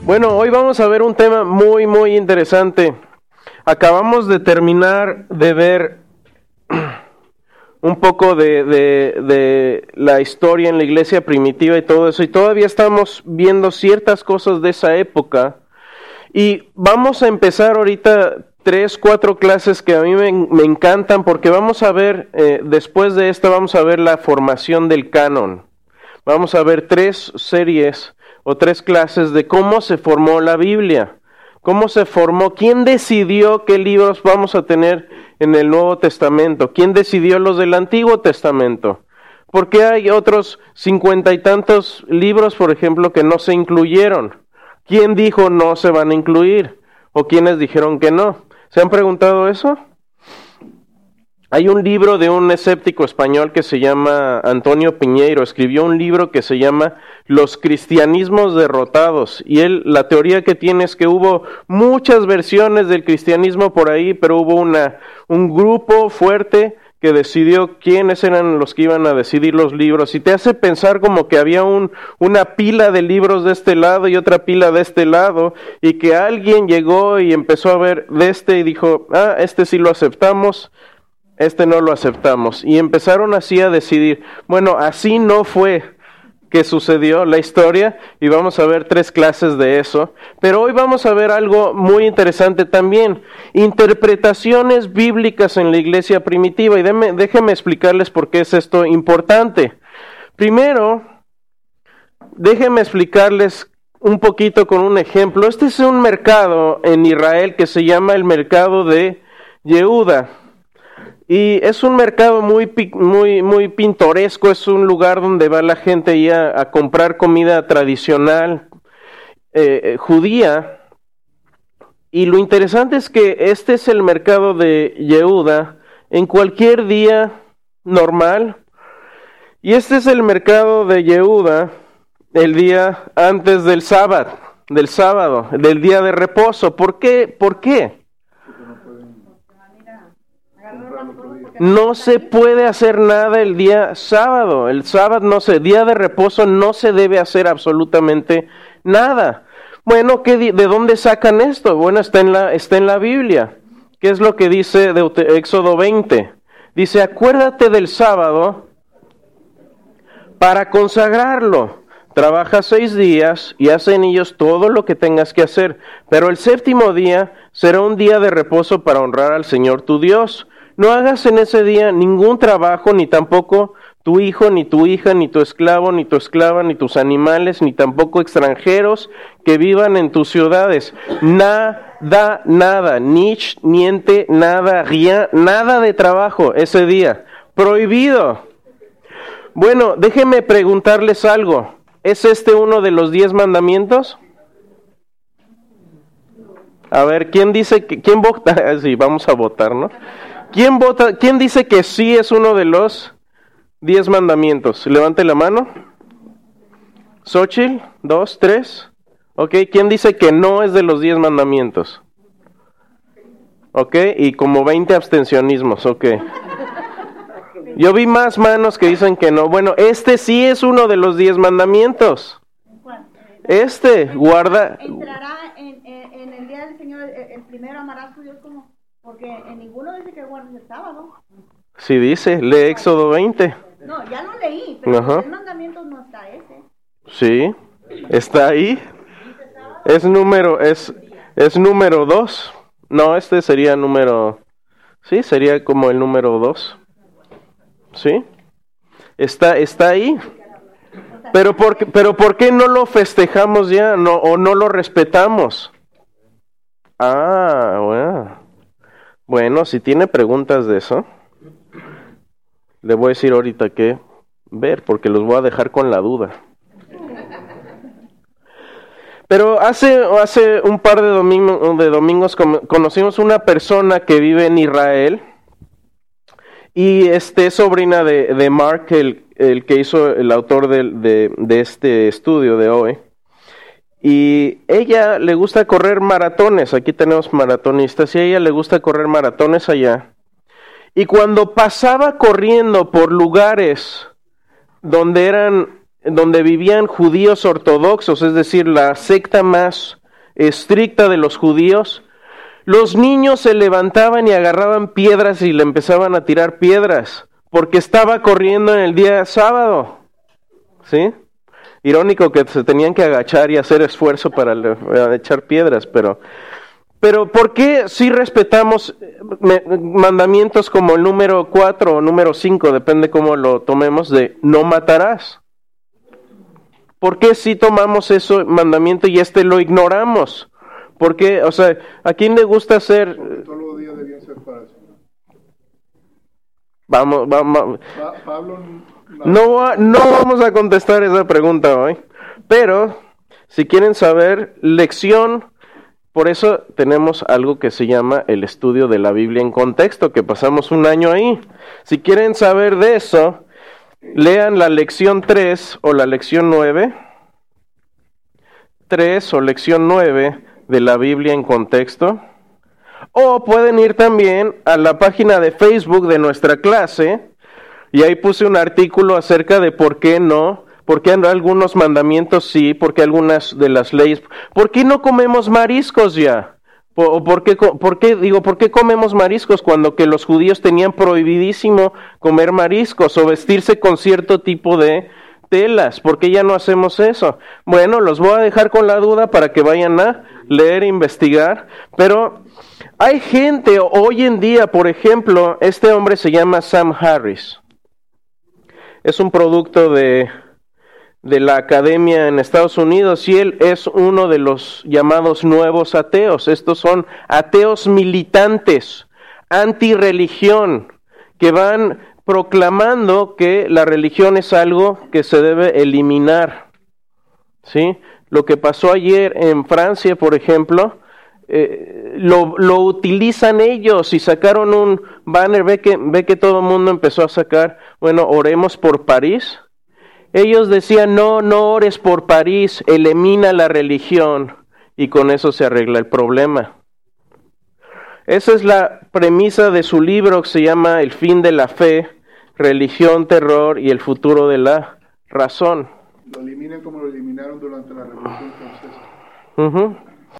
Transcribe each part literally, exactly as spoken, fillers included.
Bueno, hoy vamos a ver un tema muy, muy interesante. Acabamos de terminar de ver un poco de, de, de la historia en la iglesia primitiva y todo eso, y todavía estamos viendo ciertas cosas de esa época. Y vamos a empezar ahorita tres, cuatro clases que a mí me, me encantan, porque vamos a ver, eh, después de esta vamos a ver la formación del canon. Vamos a ver tres series o tres clases de cómo se formó la Biblia, cómo se formó, quién decidió qué libros vamos a tener en el Nuevo Testamento, quién decidió los del Antiguo Testamento, por qué hay otros cincuenta y tantos libros, por ejemplo, que no se incluyeron, quién dijo no se van a incluir, o quiénes dijeron que no. ¿Se han preguntado eso? Hay un libro de un escéptico español que se llama Antonio Piñeiro, escribió un libro que se llama Los cristianismos derrotados, y él, la teoría que tiene es que hubo muchas versiones del cristianismo por ahí, pero hubo una, un grupo fuerte que decidió quiénes eran los que iban a decidir los libros, y te hace pensar como que había un, una pila de libros de este lado y otra pila de este lado, y que alguien llegó y empezó a ver de este y dijo, ah, este sí lo aceptamos, este no lo aceptamos, y empezaron así a decidir. Bueno, así no fue que sucedió la historia, y vamos a ver tres clases de eso, pero hoy vamos a ver algo muy interesante también, interpretaciones bíblicas en la iglesia primitiva, y déme, déjenme explicarles por qué es esto importante. Primero, déjenme explicarles un poquito con un ejemplo. Este es un mercado en Israel que se llama el mercado de Yehuda. Y es un mercado muy, muy, muy pintoresco, es un lugar donde va la gente ya a comprar comida tradicional eh, judía. Y lo interesante es que este es el mercado de Yehuda en cualquier día normal. Y este es el mercado de Yehuda el día antes del sábado, del sábado, del día de reposo. ¿Por qué? ¿Por qué? No se puede hacer nada el día sábado, el sábado no se, día de reposo no se debe hacer absolutamente nada. Bueno, ¿qué, ¿de dónde sacan esto? Bueno, está en la, está en la Biblia. ¿Qué es lo que dice de Éxodo veinte? Dice, acuérdate del sábado para consagrarlo. Trabaja seis días y haz en ellos todo lo que tengas que hacer, pero el séptimo día será un día de reposo para honrar al Señor tu Dios. No hagas en ese día ningún trabajo, ni tampoco tu hijo, ni tu hija, ni tu esclavo, ni tu esclava, ni tus animales, ni tampoco extranjeros que vivan en tus ciudades. Nada, nada, nich, niente, nada, rien, nada de trabajo ese día. Prohibido. Bueno, déjenme preguntarles algo. ¿Es este uno de los diez mandamientos? A ver, ¿quién dice que, quién vota? Sí, vamos a votar, ¿no? ¿Quién vota? ¿Quién dice que sí es uno de los diez mandamientos? Levante la mano. Xochitl, dos, tres. Ok, ¿quién dice que no es de los diez mandamientos? Ok, y como veinte abstencionismos, ok. Yo vi más manos que dicen que no. Bueno, este sí es uno de los diez mandamientos. Este, guarda. Entrará en, en, en el día del Señor, el, el primero amarás a tu Dios como... Porque en ninguno dice que guardes el sábado. Sí dice, lee Éxodo veinte. No, ya lo leí, pero en los mandamientos no está ese. Sí, está ahí. Es número, es, es número dos. No, este sería número... Sí, sería como el número dos. Sí, está, está ahí. Pero por, pero ¿por qué no lo festejamos ya? No, o no lo respetamos. Ah, bueno. Bueno, si tiene preguntas de eso, le voy a decir ahorita que ver, porque los voy a dejar con la duda. Pero hace, hace un par de, domingo, de domingos conocimos una persona que vive en Israel, y este es sobrina de, de Mark, el, el que hizo el autor de, de, de este estudio de hoy. Y ella le gusta correr maratones, aquí tenemos maratonistas, y a ella le gusta correr maratones allá. Y cuando pasaba corriendo por lugares donde eran donde vivían judíos ortodoxos, es decir, la secta más estricta de los judíos, los niños se levantaban y agarraban piedras y le empezaban a tirar piedras, porque estaba corriendo en el día sábado, ¿sí? Irónico que se tenían que agachar y hacer esfuerzo para le, para echar piedras, pero... Pero ¿por qué si respetamos mandamientos como el número cuatro o número cinco, depende cómo lo tomemos, de no matarás? ¿Por qué si tomamos ese mandamiento y este lo ignoramos? ¿Por qué? O sea, ¿a quién le gusta hacer? Porque todos los días debían ser para eso. Vamos, vamos. Pa- Pablo no, No, no vamos a contestar esa pregunta hoy, pero si quieren saber, lección. Por eso tenemos algo que se llama el estudio de la Biblia en contexto, que pasamos un año ahí. Si quieren saber de eso, lean la lección tres o la lección nueve. tres o lección nueve de la Biblia en contexto. O pueden ir también a la página de Facebook de nuestra clase, y ahí puse un artículo acerca de por qué no. ¿Por qué algunos mandamientos sí? ¿Por qué algunas de las leyes? ¿Por qué no comemos mariscos ya? ¿O por qué, por qué, digo, por qué comemos mariscos cuando que los judíos tenían prohibidísimo comer mariscos o vestirse con cierto tipo de telas? ¿Por qué ya no hacemos eso? Bueno, los voy a dejar con la duda para que vayan a leer e investigar, pero hay gente hoy en día, por ejemplo, este hombre se llama Sam Harris. Es un producto de... de la academia en Estados Unidos, y él es uno de los llamados nuevos ateos. Estos son ateos militantes, antirreligión, que van proclamando que la religión es algo que se debe eliminar, ¿sí? Lo que pasó ayer en Francia, por ejemplo, eh, lo, lo utilizan ellos y sacaron un banner, ve que, ve que todo el mundo empezó a sacar, bueno, oremos por París. Ellos decían, no, no ores por París, elimina la religión, y con eso se arregla el problema. Esa es la premisa de su libro, que se llama El fin de la fe, religión, terror y el futuro de la razón. lo eliminan como lo eliminaron durante la Revolución Francesa. Uh-huh.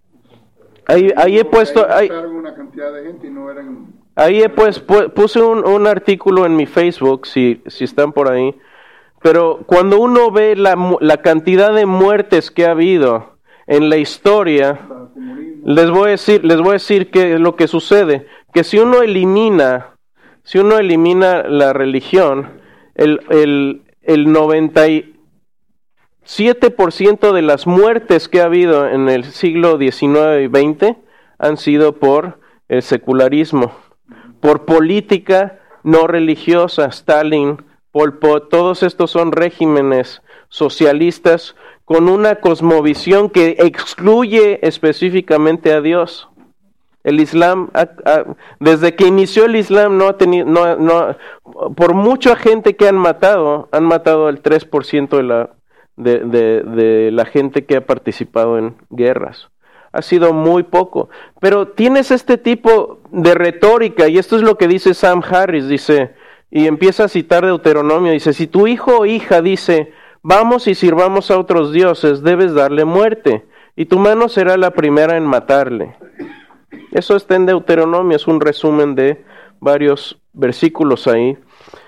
Ahí, ahí he puesto... Ahí Ahí, una cantidad de gente y no eran... ahí he pues, pu- puse un, un artículo en mi Facebook, si, si están por ahí. Pero cuando uno ve la, la cantidad de muertes que ha habido en la historia, les voy a decir, les voy a decir qué es lo que sucede. Que si uno elimina, si uno elimina la religión, el, el, el noventa y siete por ciento de las muertes que ha habido en el siglo diecinueve y veinte han sido por el secularismo, por política no religiosa. Stalin, Pol Pot, todos estos son regímenes socialistas con una cosmovisión que excluye específicamente a Dios. El Islam, ha, ha, desde que inició el Islam, no ha tenido, no, no, por mucha gente que han matado, han matado el tres por ciento de la, de, de, de la gente que ha participado en guerras. Ha sido muy poco. Pero tienes este tipo de retórica, y esto es lo que dice Sam Harris, dice... Y empieza a citar Deuteronomio, dice, si tu hijo o hija dice, vamos y sirvamos a otros dioses, debes darle muerte, y tu mano será la primera en matarle. Eso está en Deuteronomio, es un resumen de varios versículos ahí.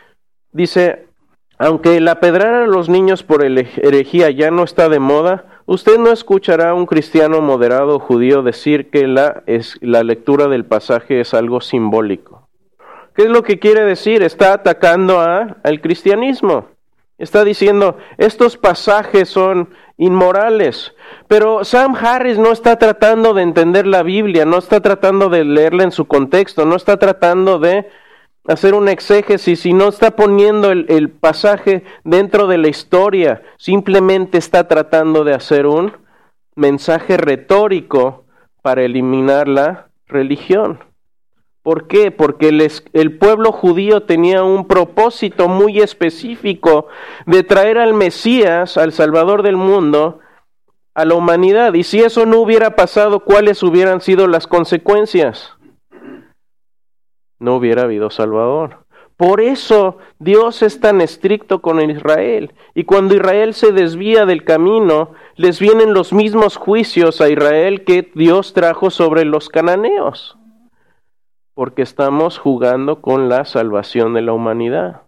Dice, aunque el apedrear a los niños por herejía ya no está de moda, usted no escuchará a un cristiano moderado judío decir que la, es, la lectura del pasaje es algo simbólico. ¿Qué es lo que quiere decir? Está atacando a, al cristianismo. Está diciendo, estos pasajes son inmorales. Pero Sam Harris no está tratando de entender la Biblia, no está tratando de leerla en su contexto, no está tratando de hacer un exégesis y no está poniendo el, el pasaje dentro de la historia. Simplemente está tratando de hacer un mensaje retórico para eliminar la religión. ¿Por qué? Porque el, el pueblo judío tenía un propósito muy específico de traer al Mesías, al Salvador del mundo, a la humanidad. Y si eso no hubiera pasado, ¿cuáles hubieran sido las consecuencias? No hubiera habido Salvador. Por eso Dios es tan estricto con Israel. Y cuando Israel se desvía del camino, les vienen los mismos juicios a Israel que Dios trajo sobre los cananeos. Porque estamos jugando con la salvación de la humanidad.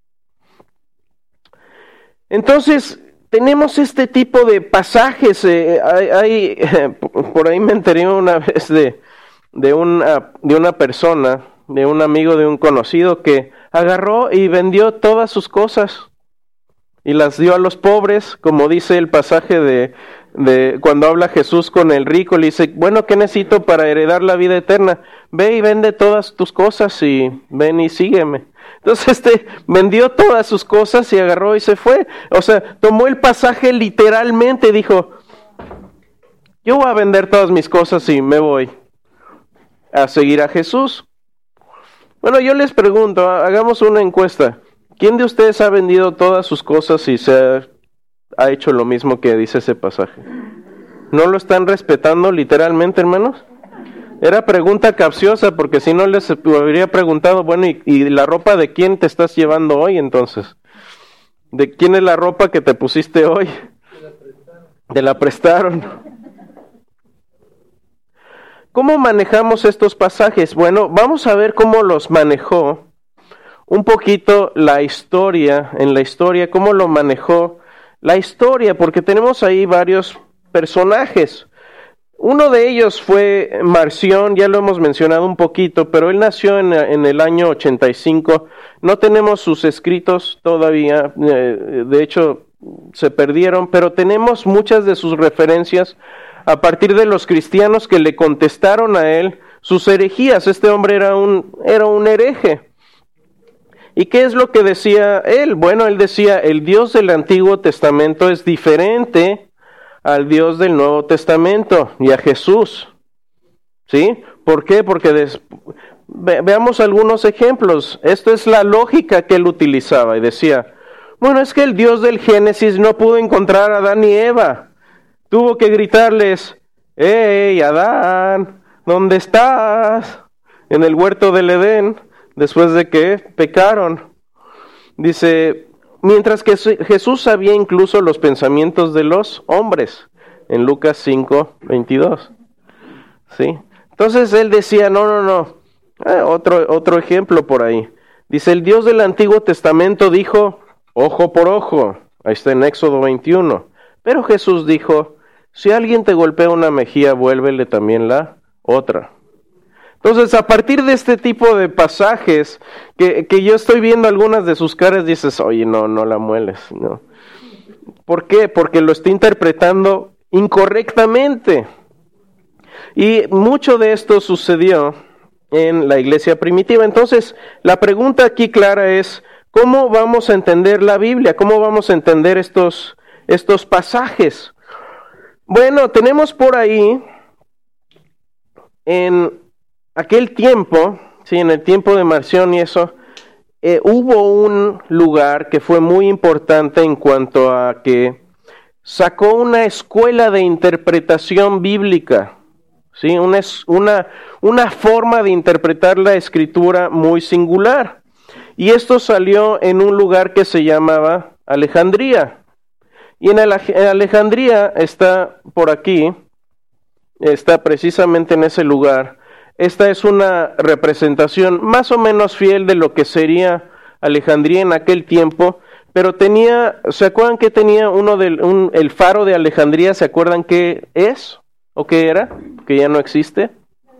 Entonces, tenemos este tipo de pasajes. Eh, hay, hay, eh, por ahí me enteré una vez de, de, una, de una persona, de un amigo, de un conocido, que agarró y vendió todas sus cosas y las dio a los pobres, como dice el pasaje de, de cuando habla Jesús con el rico. Le dice, bueno, ¿qué necesito para heredar la vida eterna? Ve y vende todas tus cosas y ven y sígueme. Entonces este vendió todas sus cosas y agarró y se fue. O sea, tomó el pasaje literalmente, dijo, yo voy a vender todas mis cosas y me voy a seguir a Jesús. Bueno, yo les pregunto, hagamos una encuesta. ¿Quién de ustedes ha vendido todas sus cosas y se ha, ha hecho lo mismo que dice ese pasaje? ¿No lo están respetando literalmente, hermanos? Era pregunta capciosa, porque si no les habría preguntado, bueno, ¿y, y la ropa de quién te estás llevando hoy entonces? ¿De quién es la ropa que te pusiste hoy? Te la prestaron. ¿Cómo manejamos estos pasajes? Bueno, vamos a ver cómo los manejó un poquito la historia, en la historia, cómo lo manejó la historia, porque tenemos ahí varios personajes. Uno de ellos fue Marción, ya lo hemos mencionado un poquito, pero él nació en, en el año ochenta y cinco. No tenemos sus escritos todavía, eh, de hecho se perdieron, pero tenemos muchas de sus referencias a partir de los cristianos que le contestaron a él sus herejías. Este hombre era un, era un hereje. ¿Y qué es lo que decía él? Bueno, él decía, el Dios del Antiguo Testamento es diferente al Dios del Nuevo Testamento y a Jesús. ¿Sí? ¿Por qué? Porque des... Ve, veamos algunos ejemplos. Esto es la lógica que él utilizaba y decía, bueno, es que el Dios del Génesis no pudo encontrar a Adán y Eva. Tuvo que gritarles, ¡hey, Adán! ¿Dónde estás? En el huerto del Edén, después de que pecaron. Dice, mientras que Jesús sabía incluso los pensamientos de los hombres, en Lucas cinco, veintidós. ¿Sí? Entonces él decía, no, no, no. Eh, otro, otro ejemplo por ahí. Dice, el Dios del Antiguo Testamento dijo, ojo por ojo. Ahí está en Éxodo veintiuno. Pero Jesús dijo, si alguien te golpea una mejilla, vuélvele también la otra. Entonces, a partir de este tipo de pasajes, que, que yo estoy viendo algunas de sus caras, dices, oye, no, no la mueles, no. ¿Por qué? Porque lo está interpretando incorrectamente. Y mucho de esto sucedió en la iglesia primitiva. Entonces, la pregunta aquí clara es, ¿cómo vamos a entender la Biblia? ¿Cómo vamos a entender estos, estos pasajes? Bueno, tenemos por ahí, en aquel tiempo, sí, en el tiempo de Marción y eso, eh, hubo un lugar que fue muy importante en cuanto a que sacó una escuela de interpretación bíblica, sí, una, una, una forma de interpretar la Escritura muy singular. Y esto salió en un lugar que se llamaba Alejandría. Y en Alejandría está por aquí, está precisamente en ese lugar. Esta es una representación más o menos fiel de lo que sería Alejandría en aquel tiempo, pero tenía, ¿se acuerdan que tenía uno del un, el faro de Alejandría? ¿Se acuerdan qué es o qué era? Que ya no existe.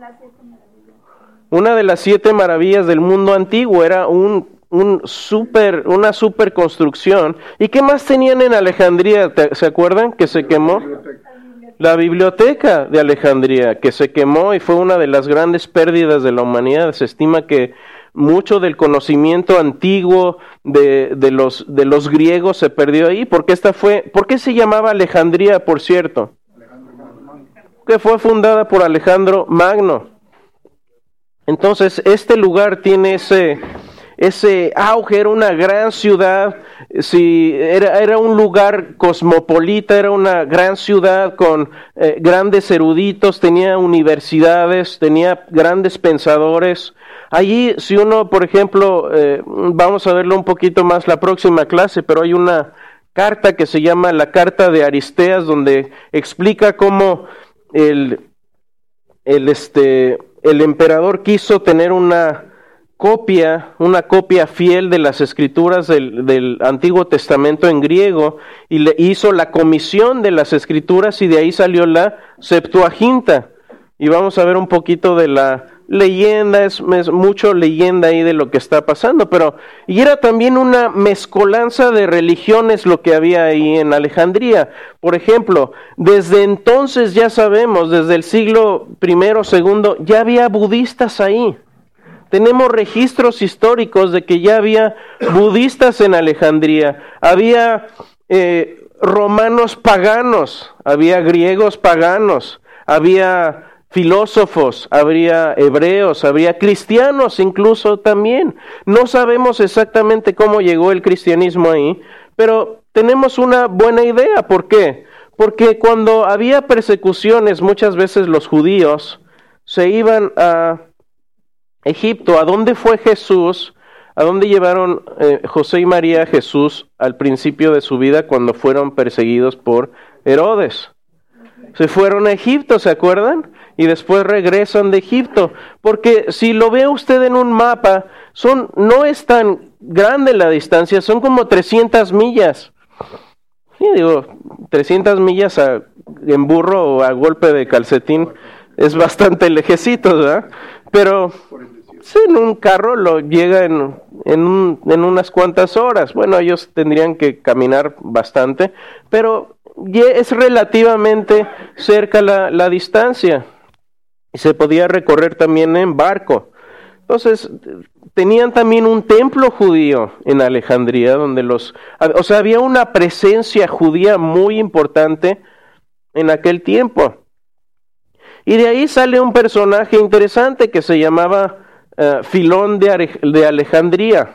Una de las siete maravillas del mundo antiguo, era un un super, una super construcción. ¿Y qué más tenían en Alejandría? ¿Se acuerdan que se quemó? La biblioteca de Alejandría, que se quemó y fue una de las grandes pérdidas de la humanidad. Se estima que mucho del conocimiento antiguo de, de los de los griegos se perdió ahí, porque esta fue, ¿por qué se llamaba Alejandría, por cierto? Que fue fundada por Alejandro Magno. Entonces, este lugar tiene ese ese auge, era una gran ciudad, sí, era, era un lugar cosmopolita, era una gran ciudad con eh, grandes eruditos, tenía universidades, tenía grandes pensadores. Allí, si uno, por ejemplo, eh, vamos a verlo un poquito más la próxima clase, pero hay una carta que se llama la Carta de Aristeas, donde explica cómo el, el, este, el emperador quiso tener una copia, una copia fiel de las escrituras del, del Antiguo Testamento en griego, y le hizo la comisión de las escrituras, y de ahí salió la Septuaginta. Y vamos a ver un poquito de la leyenda, es, es mucho leyenda ahí de lo que está pasando, pero y era también una mezcolanza de religiones lo que había ahí en Alejandría. Por ejemplo, desde entonces ya sabemos, desde el siglo primero, segundo, ya había budistas ahí. Tenemos registros históricos de que ya había budistas en Alejandría, había eh, romanos paganos, había griegos paganos, había filósofos, habría hebreos, habría cristianos incluso también. No sabemos exactamente cómo llegó el cristianismo ahí, pero tenemos una buena idea. ¿Por qué? Porque cuando había persecuciones, muchas veces los judíos se iban a Egipto. ¿A dónde fue Jesús? ¿A dónde llevaron eh, José y María a Jesús al principio de su vida cuando fueron perseguidos por Herodes? Se fueron a Egipto, ¿se acuerdan? Y después regresan de Egipto, porque si lo ve usted en un mapa, son, no es tan grande la distancia, son como trescientas millas. Sí, digo, trescientas millas a, en burro o a golpe de calcetín es bastante lejecito, ¿verdad? Pero sí, en un carro lo llega en, en, un, en unas cuantas horas. Bueno, ellos tendrían que caminar bastante, pero es relativamente cerca la, la distancia. Y se podía recorrer también en barco. Entonces, tenían también un templo judío en Alejandría, donde los, o sea, había una presencia judía muy importante en aquel tiempo. Y de ahí sale un personaje interesante que se llamaba uh, Filón de, de Alejandría.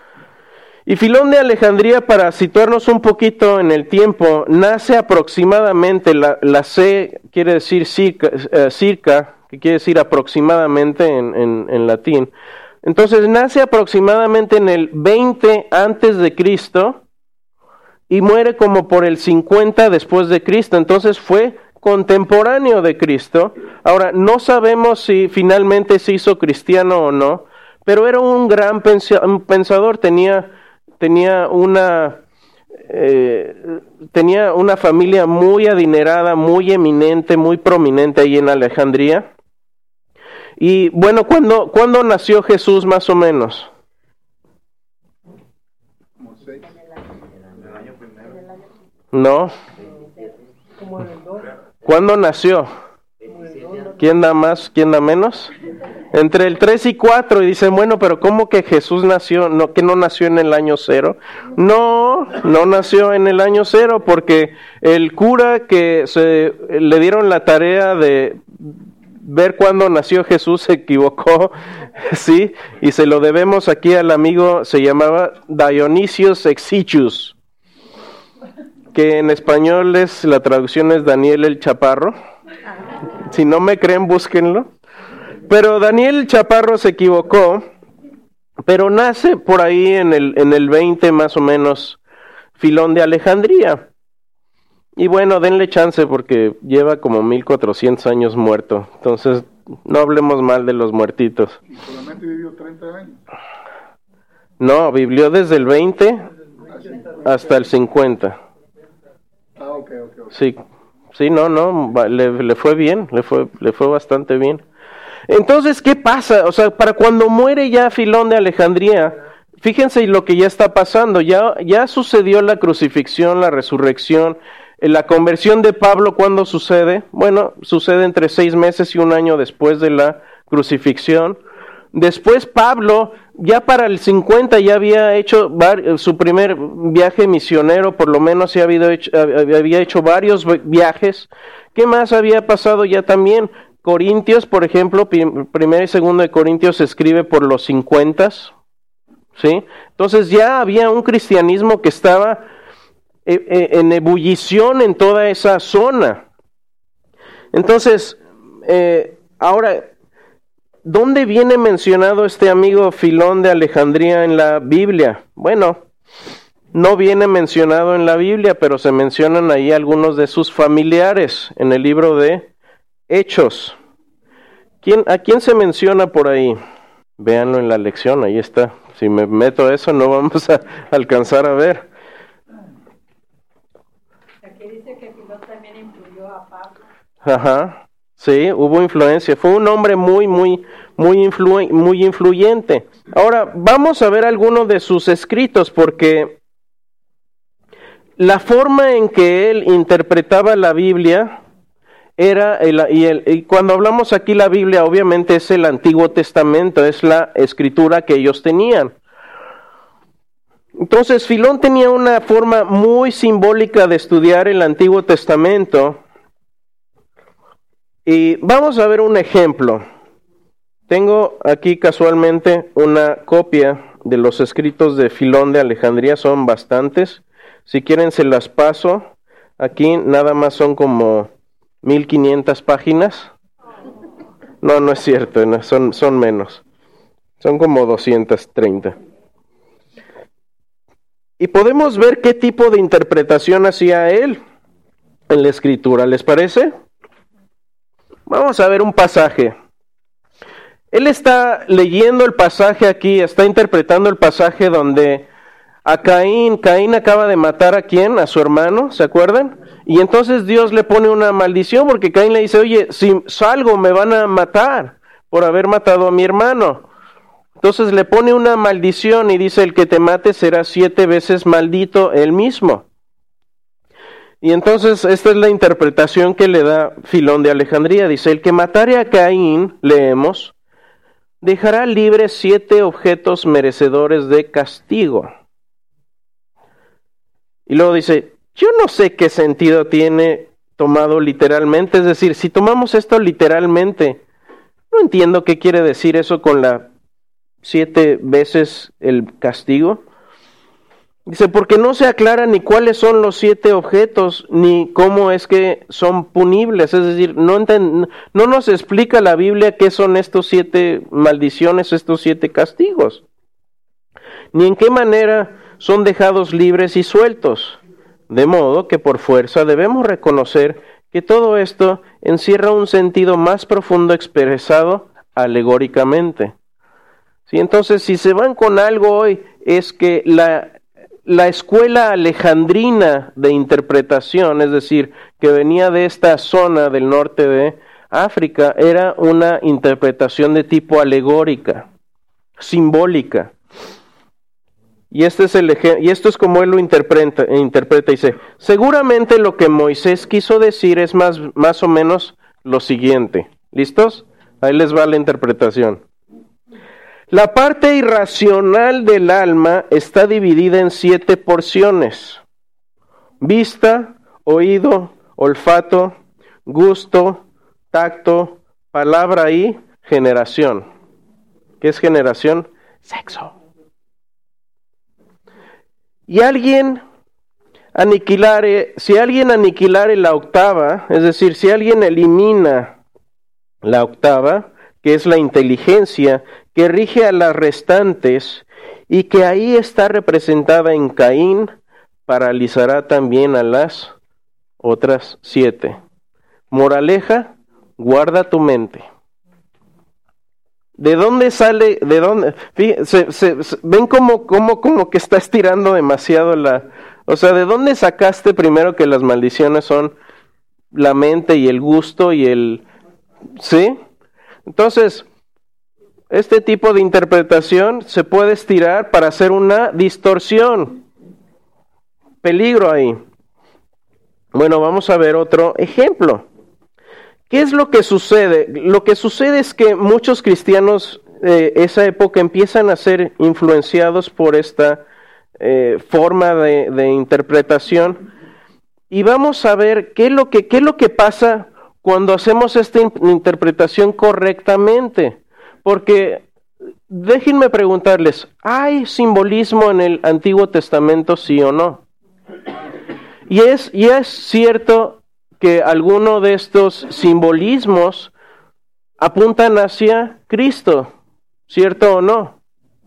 Y Filón de Alejandría, para situarnos un poquito en el tiempo, nace aproximadamente, la, la C quiere decir circa, uh, circa, que quiere decir aproximadamente en, en, en latín. Entonces nace aproximadamente en el veinte antes de Cristo y muere como por el cincuenta después de Cristo. Entonces fue contemporáneo de Cristo. Ahora, no sabemos si finalmente se hizo cristiano o no, pero era un gran pensador, tenía, tenía una... Eh, tenía una familia muy adinerada, muy eminente, muy prominente ahí en Alejandría. Y bueno, ¿cuándo, ¿cuándo nació Jesús más o menos? No. ¿Cuándo nació? ¿Quién da más, quién da menos? Entre el tres y cuatro, y dicen, bueno, pero ¿cómo que Jesús nació? ¿No, que no nació en el año cero? No, no nació en el año cero, porque el cura que se le dieron la tarea de ver cuándo nació Jesús se equivocó, sí, y se lo debemos aquí al amigo, se llamaba Dionisios Exiguus, que en español es, la traducción es Daniel el Chaparro. Si no me creen, búsquenlo. Pero Daniel Chaparro se equivocó, pero nace por ahí en el, en el veinte más o menos, Filón de Alejandría. Y bueno, denle chance porque lleva como mil cuatrocientos años muerto. Entonces, no hablemos mal de los muertitos. ¿Y solamente vivió treinta años? No, vivió desde el veinte hasta el cincuenta. Ah, ok, ok, ok. Sí, sí, no, no, le, le fue bien, le fue, le fue bastante bien. Entonces, ¿qué pasa? O sea, para cuando muere ya Filón de Alejandría, fíjense lo que ya está pasando. Ya, ya sucedió la crucifixión, la resurrección, la conversión de Pablo. ¿Cuándo sucede? Bueno, sucede entre seis meses y un año después de la crucifixión. Después Pablo, ya para el cincuenta, ya había hecho su primer viaje misionero, por lo menos ya había hecho, había hecho varios viajes. ¿Qué más había pasado ya también? Corintios, por ejemplo, primero y segundo de Corintios se escribe por los cincuentas, ¿sí? Entonces ya había un cristianismo que estaba en ebullición en toda esa zona. Entonces, eh, ahora, ¿dónde viene mencionado este amigo Filón de Alejandría en la Biblia? Bueno, no viene mencionado en la Biblia, pero se mencionan ahí algunos de sus familiares en el libro de Hechos. ¿Quién, ¿A quién se menciona por ahí? Véanlo en la lección, ahí está. Si me meto a eso no vamos a alcanzar a ver. Aquí dice que Filón también influyó a Pablo. Ajá, sí, hubo influencia. Fue un hombre muy, muy, muy, influ- muy influyente. Ahora, vamos a ver algunos de sus escritos, porque la forma en que él interpretaba la Biblia era, el, y, el, y cuando hablamos aquí la Biblia, obviamente es el Antiguo Testamento, es la escritura que ellos tenían. Entonces, Filón tenía una forma muy simbólica de estudiar el Antiguo Testamento. Y vamos a ver un ejemplo. Tengo aquí casualmente una copia de los escritos de Filón de Alejandría, son bastantes. Si quieren se las paso. Aquí nada más son como mil quinientas páginas. No, no es cierto, no, son, son menos. Son como doscientas treinta. Y podemos ver qué tipo de interpretación hacía él en la escritura, ¿les parece? Vamos a ver un pasaje. Él está leyendo el pasaje aquí, está interpretando el pasaje donde a Caín, Caín acaba de matar a quién, a su hermano, ¿se acuerdan? Y entonces Dios le pone una maldición porque Caín le dice, oye, si salgo me van a matar por haber matado a mi hermano. Entonces le pone una maldición y dice, el que te mate será siete veces maldito él mismo. Y entonces esta es la interpretación que le da Filón de Alejandría. Dice, el que matare a Caín, leemos, dejará libres siete objetos merecedores de castigo. Y luego dice, yo no sé qué sentido tiene tomado literalmente. Es decir, si tomamos esto literalmente, no entiendo qué quiere decir eso con la siete veces el castigo. Dice, porque no se aclara ni cuáles son los siete objetos, ni cómo es que son punibles. Es decir, no, enten, no nos explica la Biblia qué son estos siete maldiciones, estos siete castigos. Ni en qué manera son dejados libres y sueltos. De modo que por fuerza debemos reconocer que todo esto encierra un sentido más profundo expresado alegóricamente. Sí, entonces, si se van con algo hoy, es que la, la escuela alejandrina de interpretación, es decir, que venía de esta zona del norte de África, era una interpretación de tipo alegórica, simbólica. Y este es el ej- y esto es como él lo interpreta, interpreta, dice, seguramente lo que Moisés quiso decir es más, más o menos lo siguiente. ¿Listos? Ahí les va la interpretación. La parte irracional del alma está dividida en siete porciones: vista, oído, olfato, gusto, tacto, palabra y generación. ¿Qué es generación? Sexo. Y alguien aniquilare, si alguien aniquilare la octava, es decir, si alguien elimina la octava, que es la inteligencia, que rige a las restantes, y que ahí está representada en Caín, paralizará también a las otras siete. Moraleja, guarda tu mente. ¿De dónde sale? ¿De dónde? Fíjense, se, se, ¿ven cómo, cómo, cómo que está estirando demasiado la... O sea, ¿de dónde sacaste primero que las maldiciones son la mente y el gusto y el... ¿Sí? Entonces, este tipo de interpretación se puede estirar para hacer una distorsión. Peligro ahí. Bueno, vamos a ver otro ejemplo. ¿Qué es lo que sucede? Lo que sucede es que muchos cristianos de eh, esa época empiezan a ser influenciados por esta eh, forma de, de interpretación. Y vamos a ver qué es lo que, qué es lo que pasa cuando hacemos esta interpretación correctamente. Porque déjenme preguntarles, ¿hay simbolismo en el Antiguo Testamento, sí o no? Y es, y es cierto que alguno de estos simbolismos apuntan hacia Cristo, ¿cierto o no?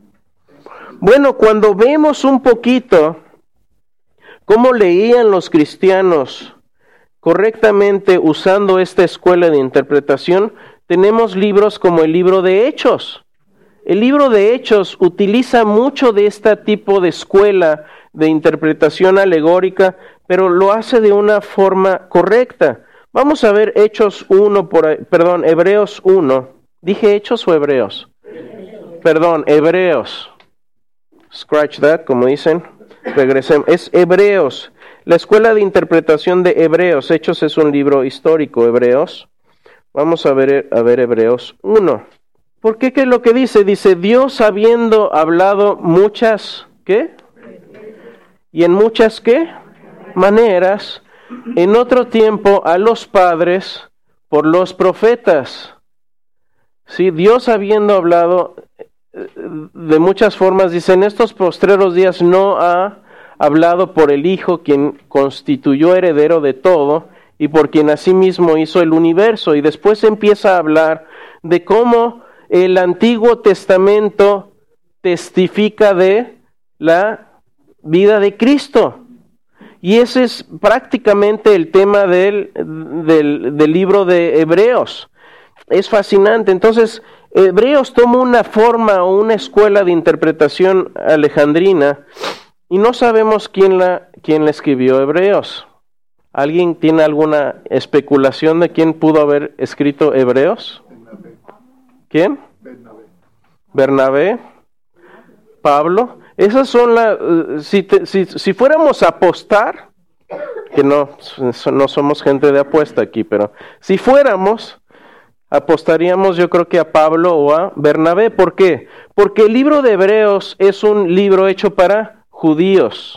Bueno, cuando vemos un poquito cómo leían los cristianos correctamente usando esta escuela de interpretación, tenemos libros como el libro de Hechos. El libro de Hechos utiliza mucho de este tipo de escuela de interpretación alegórica, pero lo hace de una forma correcta. Vamos a ver Hechos uno, por ahí, perdón, Hebreos uno. ¿Dije Hechos o Hebreos? Perdón, Hebreos. Scratch that, como dicen. Regresemos. Es Hebreos. La escuela de interpretación de Hebreos. Hechos es un libro histórico, Hebreos. Vamos a ver, a ver Hebreos uno. ¿Por qué? ¿Qué es lo que dice? Dice, Dios habiendo hablado muchas, ¿qué? Y en muchas, ¿qué? Maneras, en otro tiempo a los padres por los profetas. Sí, Dios habiendo hablado de muchas formas, dice, en estos postreros días no ha hablado por el Hijo, quien constituyó heredero de todo, y por quien asimismo hizo el universo. Y después empieza a hablar de cómo el Antiguo Testamento testifica de la vida de Cristo. Y ese es prácticamente el tema del, del, del libro de Hebreos. Es fascinante. Entonces, Hebreos toma una forma o una escuela de interpretación alejandrina y no sabemos quién la, quién la escribió Hebreos. ¿Alguien tiene alguna especulación de quién pudo haber escrito Hebreos? Bernabé. ¿Quién? Bernabé. Bernabé. Pablo. Esas son las... Si, te, si, si fuéramos a apostar, que no, no somos gente de apuesta aquí, pero si fuéramos, apostaríamos yo creo que a Pablo o a Bernabé. ¿Por qué? Porque el libro de Hebreos es un libro hecho para judíos.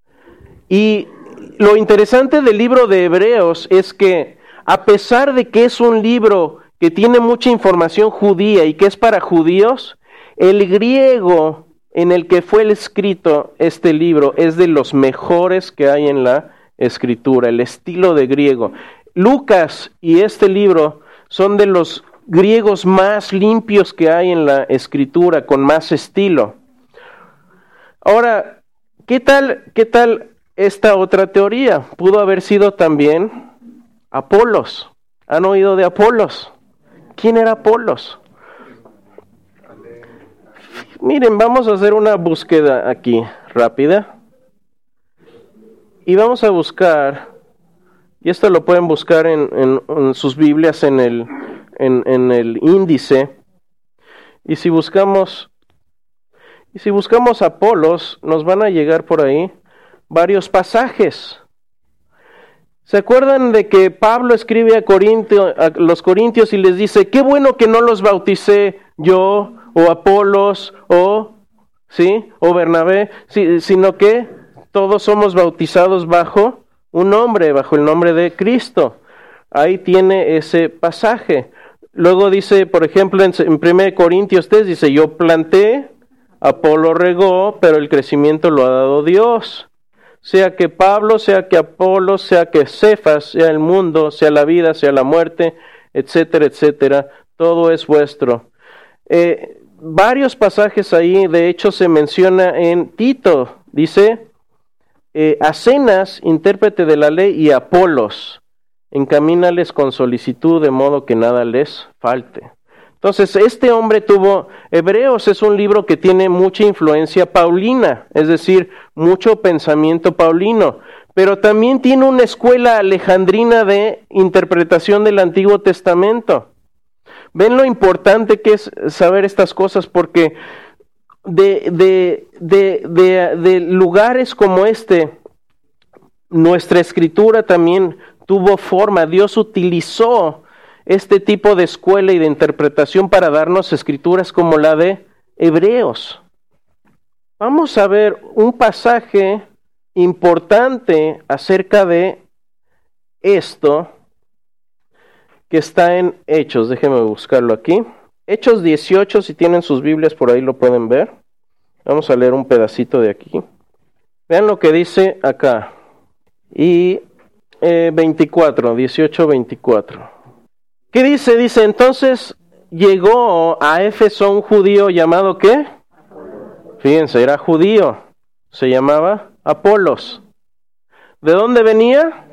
Y lo interesante del libro de Hebreos es que, a pesar de que es un libro que tiene mucha información judía y que es para judíos, el griego en el que fue escrito este libro es de los mejores que hay en la escritura, el estilo de griego. Lucas y este libro son de los griegos más limpios que hay en la escritura, con más estilo. Ahora, ¿qué tal, qué tal esta otra teoría? Pudo haber sido también Apolos. ¿Han oído de Apolos? ¿Quién era Apolos? Miren, vamos a hacer una búsqueda aquí rápida. Y vamos a buscar, y esto lo pueden buscar en, en, en sus Biblias en el, en, en el índice. Y si buscamos, y si buscamos Apolos, nos van a llegar por ahí varios pasajes. ¿Se acuerdan de que Pablo escribe a, Corintio, a los corintios y les dice, qué bueno que no los bauticé yo, o Apolos, o, ¿sí? o Bernabé, sí, sino que todos somos bautizados bajo un nombre, bajo el nombre de Cristo? Ahí tiene ese pasaje. Luego dice, por ejemplo, en, en primera Corintios tres, dice, yo planté, Apolo regó, pero el crecimiento lo ha dado Dios. Sea que Pablo, sea que Apolo, sea que Cefas, sea el mundo, sea la vida, sea la muerte, etcétera, etcétera, todo es vuestro. Eh, varios pasajes ahí, de hecho se menciona en Tito, dice, eh, a Cenas, intérprete de la ley, y Apolos, encamínales con solicitud de modo que nada les falte. Entonces, este hombre tuvo, Hebreos es un libro que tiene mucha influencia paulina, es decir, mucho pensamiento paulino, pero también tiene una escuela alejandrina de interpretación del Antiguo Testamento. ¿Ven lo importante que es saber estas cosas? Porque de, de, de, de, de lugares como este, nuestra escritura también tuvo forma. Dios utilizó este tipo de escuela y de interpretación para darnos escrituras como la de Hebreos. Vamos a ver un pasaje importante acerca de esto que está en Hechos. Déjenme buscarlo aquí. Hechos dieciocho, si tienen sus Biblias por ahí lo pueden ver. Vamos a leer un pedacito de aquí. Vean lo que dice acá. Y eh, veinticuatro, dieciocho, veinticuatro. ¿Qué dice? Dice, entonces llegó a Éfeso un judío llamado ¿qué? Fíjense, era judío, se llamaba Apolos. ¿De dónde venía?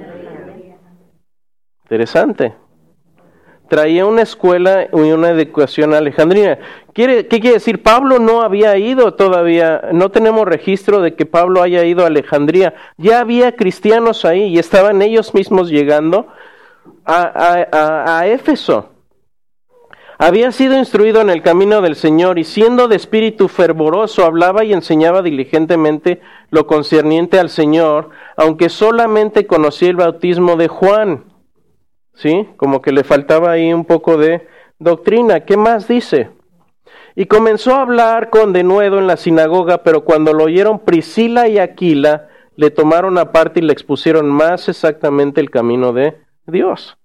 Interesante. Traía una escuela y una educación a Alejandría. ¿Quiere, ¿Qué quiere decir? Pablo no había ido todavía, no tenemos registro de que Pablo haya ido a Alejandría. Ya había cristianos ahí y estaban ellos mismos llegando a, a, a, a Éfeso. Había sido instruido en el camino del Señor y siendo de espíritu fervoroso hablaba y enseñaba diligentemente lo concerniente al Señor, aunque solamente conocía el bautismo de Juan. ¿Sí? Como que le faltaba ahí un poco de doctrina. ¿Qué más dice? Y comenzó a hablar con denuedo en la sinagoga, pero cuando lo oyeron Priscila y Aquila, le tomaron aparte y le expusieron más exactamente el camino de Dios.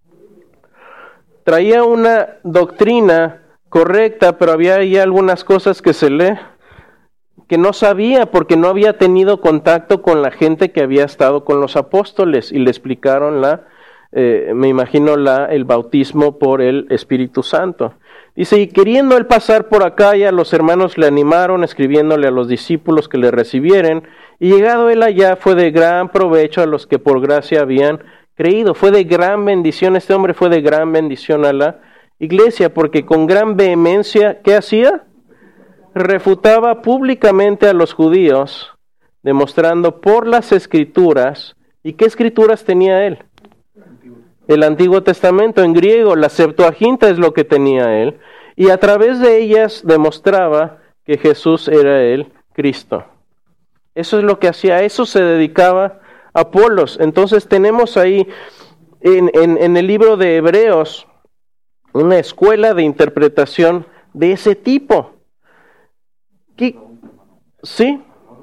Traía una doctrina correcta, pero había ahí algunas cosas que se le que no sabía porque no había tenido contacto con la gente que había estado con los apóstoles y le explicaron la Eh, me imagino la, el bautismo por el Espíritu Santo. Dice, y queriendo él pasar por Acaya, los hermanos le animaron, escribiéndole a los discípulos que le recibieren, y llegado él allá, fue de gran provecho a los que por gracia habían creído. Fue de gran bendición, este hombre fue de gran bendición a la iglesia, porque con gran vehemencia, ¿qué hacía? Refutaba públicamente a los judíos, demostrando por las escrituras, ¿y qué escrituras tenía él? El Antiguo Testamento en griego, la Septuaginta es lo que tenía él, y a través de ellas demostraba que Jesús era el Cristo. Eso es lo que hacía, a eso se dedicaba Apolos. Entonces tenemos ahí en, en, en el libro de Hebreos una escuela de interpretación de ese tipo. ¿Qué? ¿Sí?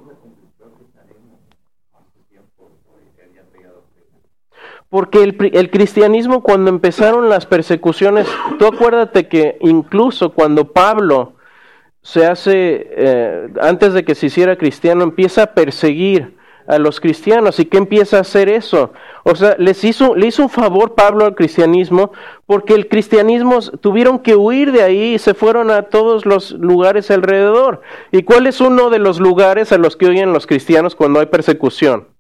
Porque el, el cristianismo, cuando empezaron las persecuciones, tú acuérdate que incluso cuando Pablo se hace, eh, antes de que se hiciera cristiano, empieza a perseguir a los cristianos. ¿Y qué empieza a hacer eso? O sea, les hizo, le hizo un favor Pablo al cristianismo, porque el cristianismo tuvieron que huir de ahí y se fueron a todos los lugares alrededor. ¿Y cuál es uno de los lugares a los que huyen los cristianos cuando hay persecución?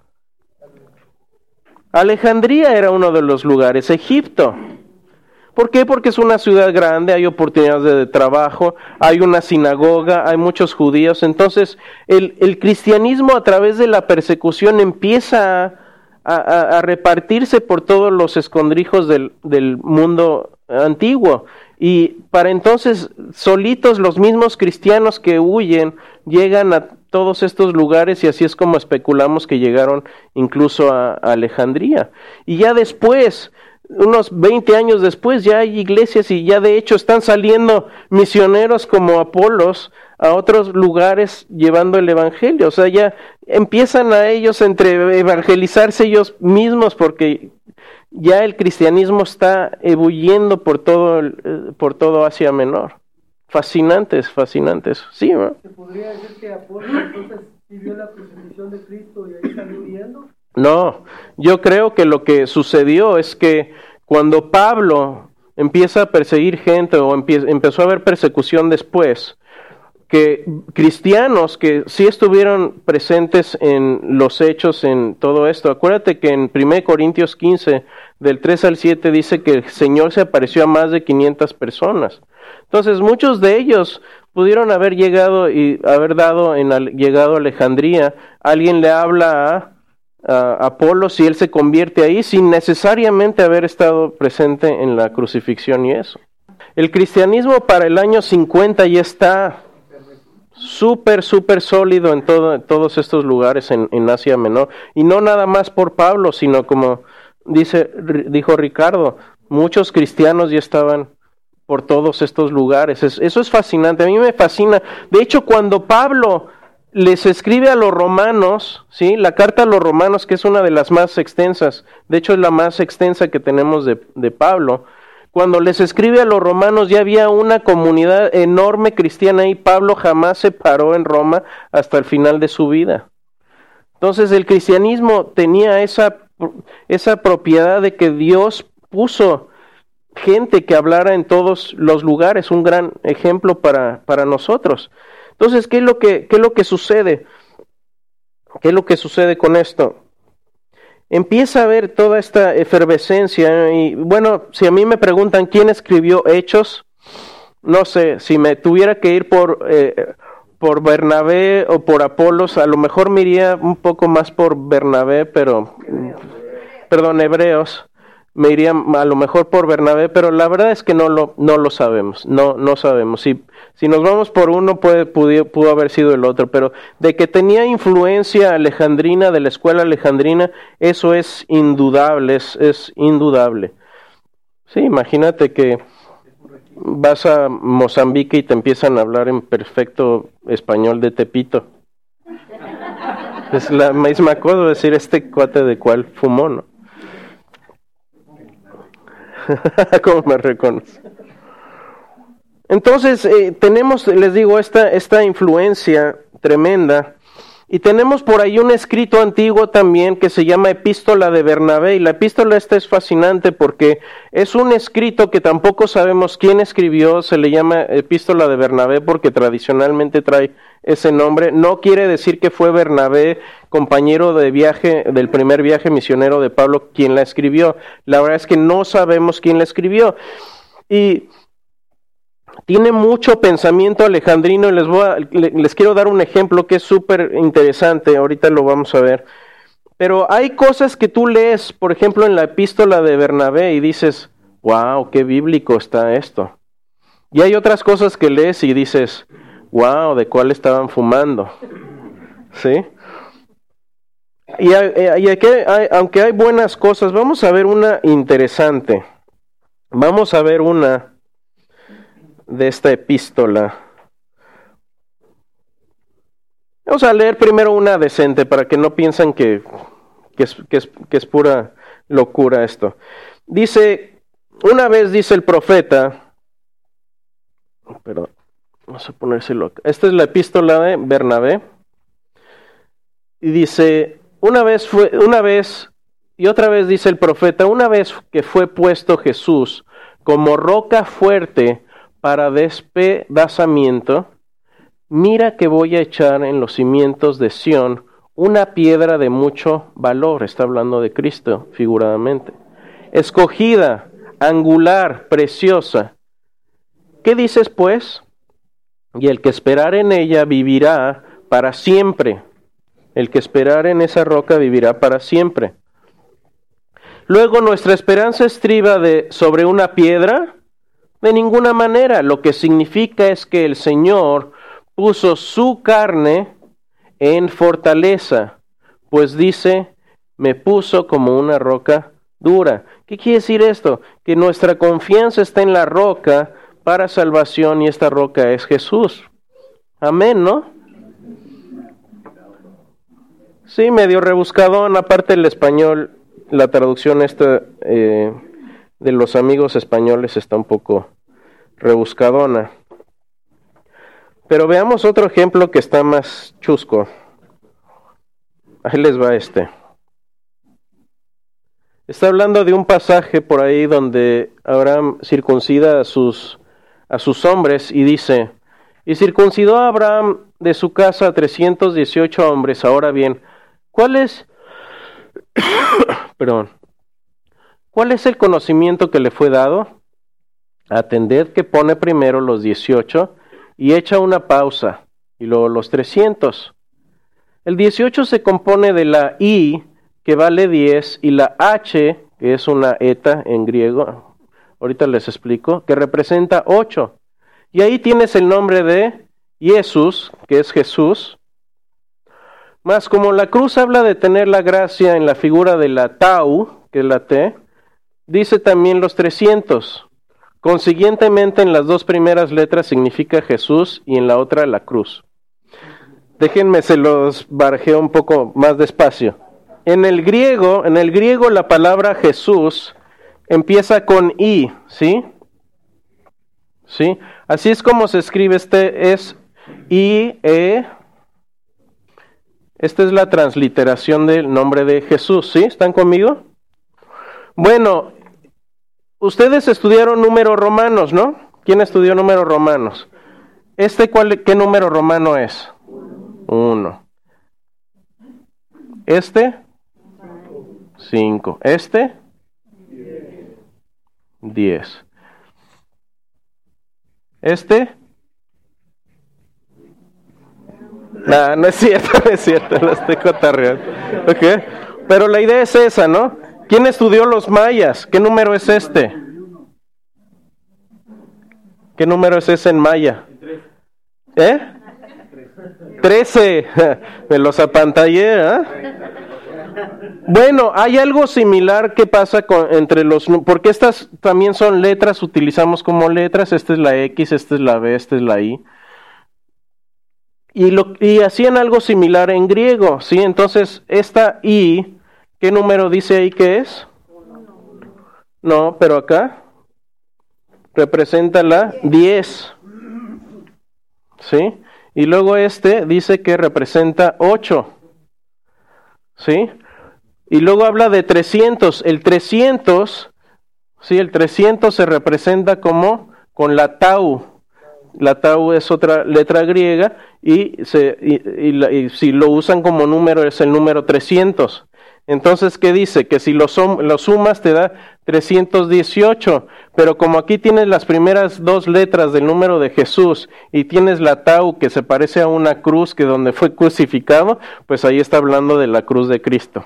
Alejandría era uno de los lugares, Egipto. ¿Por qué? Porque es una ciudad grande, hay oportunidades de, de trabajo, hay una sinagoga, hay muchos judíos. Entonces, el, el cristianismo a través de la persecución empieza a, a, a repartirse por todos los escondrijos del, del mundo antiguo. Y para entonces, solitos los mismos cristianos que huyen llegan a todos estos lugares y así es como especulamos que llegaron incluso a, a Alejandría. Y ya después, unos veinte años después, ya hay iglesias y ya de hecho están saliendo misioneros como Apolos a otros lugares llevando el evangelio. O sea, ya empiezan a ellos entre evangelizarse ellos mismos porque ya el cristianismo está ebulliendo por todo, el, por todo Asia Menor. Fascinantes, fascinantes. Sí, ¿no? ¿Se podría decir que Apolo entonces vivió la crucifixión de Cristo y ahí salió huyendo? No, yo creo que lo que sucedió es que cuando Pablo empieza a perseguir gente o empie- empezó a haber persecución después, que cristianos que sí estuvieron presentes en los hechos, en todo esto. Acuérdate que en primera Corintios quince, del tres al siete, dice que el Señor se apareció a más de quinientas personas. Entonces, muchos de ellos pudieron haber llegado y haber dado en llegado a Alejandría. Alguien le habla a, a Apolos y él se convierte ahí sin necesariamente haber estado presente en la crucifixión y eso. El cristianismo para el año cincuenta ya está súper, súper sólido en, todo, en todos estos lugares en, en Asia Menor. Y no nada más por Pablo, sino como dice, dijo Ricardo, muchos cristianos ya estaban por todos estos lugares. Es, eso es fascinante, a mí me fascina. De hecho, cuando Pablo les escribe a los romanos, ¿sí? La carta a los romanos, que es una de las más extensas, de hecho es la más extensa que tenemos de, de Pablo, cuando les escribe a los romanos ya había una comunidad enorme cristiana y Pablo jamás se paró en Roma hasta el final de su vida. Entonces el cristianismo tenía esa, esa propiedad de que Dios puso gente que hablara en todos los lugares, un gran ejemplo para, para nosotros. Entonces, ¿qué es lo que, qué es lo que sucede? ¿Qué es lo que sucede con esto? Empieza a haber toda esta efervescencia y bueno, si a mí me preguntan quién escribió Hechos, no sé, si me tuviera que ir por, eh, por Bernabé o por Apolos, a lo mejor me iría un poco más por Bernabé, pero, perdón, Hebreos, me iría a lo mejor por Bernabé, pero la verdad es que no lo, no lo sabemos, no, no sabemos. Si, si nos vamos por uno, puede, pudo, pudo haber sido el otro, pero de que tenía influencia alejandrina, de la escuela alejandrina, eso es indudable, es, es indudable. Sí, imagínate que vas a Mozambique y te empiezan a hablar en perfecto español de Tepito. Es la misma cosa, decir, este cuate de cuál fumó, ¿no? ¿Cómo me reconoce? Entonces, eh, tenemos, les digo, esta, esta influencia tremenda. Y tenemos por ahí un escrito antiguo también que se llama Epístola de Bernabé, y la epístola esta es fascinante porque es un escrito que tampoco sabemos quién escribió, se le llama Epístola de Bernabé porque tradicionalmente trae ese nombre. No quiere decir que fue Bernabé, compañero de viaje, del primer viaje misionero de Pablo, quien la escribió. La verdad es que no sabemos quién la escribió. Y tiene mucho pensamiento alejandrino y les voy a, les quiero dar un ejemplo que es súper interesante, ahorita lo vamos a ver. Pero hay cosas que tú lees, por ejemplo, en la epístola de Bernabé y dices, wow, qué bíblico está esto. Y hay otras cosas que lees y dices, wow, ¿de cuál estaban fumando? ¿Sí? Y, y aquí hay, aunque hay buenas cosas, vamos a ver una interesante. Vamos a ver una de esta epístola. Vamos a leer primero una decente para que no piensen que, que, es, que, es, que es pura locura esto. Dice, una vez dice el profeta, perdón, vamos a ponérselo acá. Esta es la epístola de Bernabé. Y dice, una vez fue, una vez, y otra vez dice el profeta, una vez que fue puesto Jesús como roca fuerte para despedazamiento, mira que voy a echar en los cimientos de Sión una piedra de mucho valor, está hablando de Cristo figuradamente, escogida, angular, preciosa. ¿Qué dices pues? Y el que esperar en ella vivirá para siempre. El que esperar en esa roca vivirá para siempre. Luego, ¿nuestra esperanza estriba de, sobre una piedra? De ninguna manera. Lo que significa es que el Señor puso su carne en fortaleza, pues dice, me puso como una roca dura. ¿Qué quiere decir esto? Que nuestra confianza está en la roca para salvación y esta roca es Jesús. Amén, ¿no? Sí, medio rebuscadón, aparte el español, la traducción esta eh, de los amigos españoles está un poco rebuscadona. Pero veamos otro ejemplo que está más chusco. Ahí les va este. Está hablando de un pasaje por ahí donde Abraham circuncida a sus, a sus hombres y dice, y circuncidó a Abraham de su casa a trescientos dieciocho hombres. Ahora bien, ¿cuál es, perdón, cuál es el conocimiento que le fue dado? Atended que pone primero los dieciocho y echa una pausa, y luego los trescientos. El dieciocho se compone de la I, que vale diez, y la H, que es una eta en griego, ahorita les explico, que representa ocho. Y ahí tienes el nombre de Jesús, que es Jesús. Más como la cruz habla de tener la gracia en la figura de la tau, que es la T, dice también los trescientos. Consiguientemente, en las dos primeras letras significa Jesús y en la otra la cruz. Déjenme, se los barajeo un poco más despacio. En el griego, en el griego la palabra Jesús empieza con I, ¿sí? ¿Sí? Así es como se escribe, este es I, E. Esta es la transliteración del nombre de Jesús, ¿sí? ¿Están conmigo? Bueno, ustedes estudiaron números romanos, ¿no? ¿Quién estudió números romanos? ¿Este cuál, qué número romano es? Uno. ¿Este? Cinco. ¿Este? Diez. ¿Este? No, no es cierto, no es cierto, lo estoy cotarreando. Okay. Pero la idea es esa, ¿no? ¿Quién estudió los mayas? ¿Qué número es este? ¿Qué número es ese en maya? ¿Eh? Trece. Me los apantallé, ¿eh? Bueno, hay algo similar que pasa con, entre los... Porque estas también son letras, utilizamos como letras. Esta es la X, esta es la B, esta es la Y. Y, lo, y hacían algo similar en griego, ¿sí? Entonces, esta I, ¿qué número dice ahí que es? No, pero acá representa la diez, ¿sí? Y luego este dice que representa ocho, ¿sí? Y luego habla de trescientos. El trescientos, ¿sí? El trescientos se representa como con la tau. La tau es otra letra griega y, se, y, y, la, y si lo usan como número es el número trescientos. Entonces, ¿qué dice? Que si lo, sum, lo sumas te da trescientos dieciocho, pero como aquí tienes las primeras dos letras del número de Jesús y tienes la tau que se parece a una cruz que donde fue crucificado, pues ahí está hablando de la cruz de Cristo.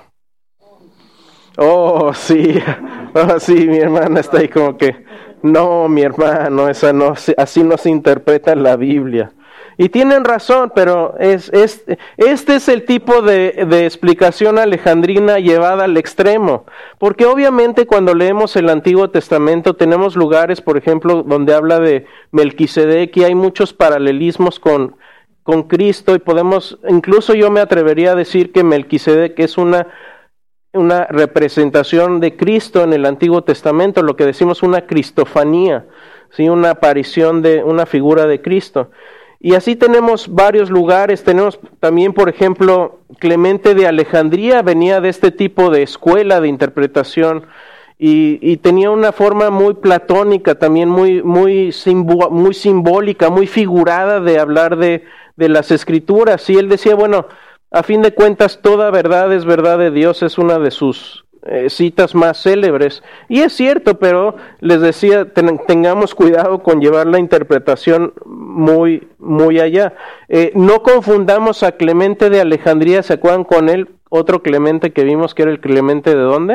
Oh, sí, oh, sí, mi hermana está ahí como que, no, mi hermano, esa no, así no se interpreta la Biblia. Y tienen razón, pero es, es, este es el tipo de, de explicación alejandrina llevada al extremo. Porque obviamente cuando leemos el Antiguo Testamento tenemos lugares, por ejemplo, donde habla de Melquisedec y hay muchos paralelismos con, con Cristo y podemos, incluso yo me atrevería a decir que Melquisedec es una, una representación de Cristo en el Antiguo Testamento, lo que decimos una cristofanía, ¿sí? Una aparición de una figura de Cristo. Y así tenemos varios lugares, tenemos también, por ejemplo, Clemente de Alejandría venía de este tipo de escuela de interpretación y, y tenía una forma muy platónica, también muy, muy, simbo, muy simbólica, muy figurada de hablar de, de las Escrituras. Y él decía, bueno, a fin de cuentas toda verdad es verdad de Dios, es una de sus Eh, citas más célebres, y es cierto, pero les decía, ten, tengamos cuidado con llevar la interpretación muy, muy allá. Eh, no confundamos a Clemente de Alejandría, ¿se acuerdan con él? Otro Clemente que vimos que era el Clemente de ¿dónde?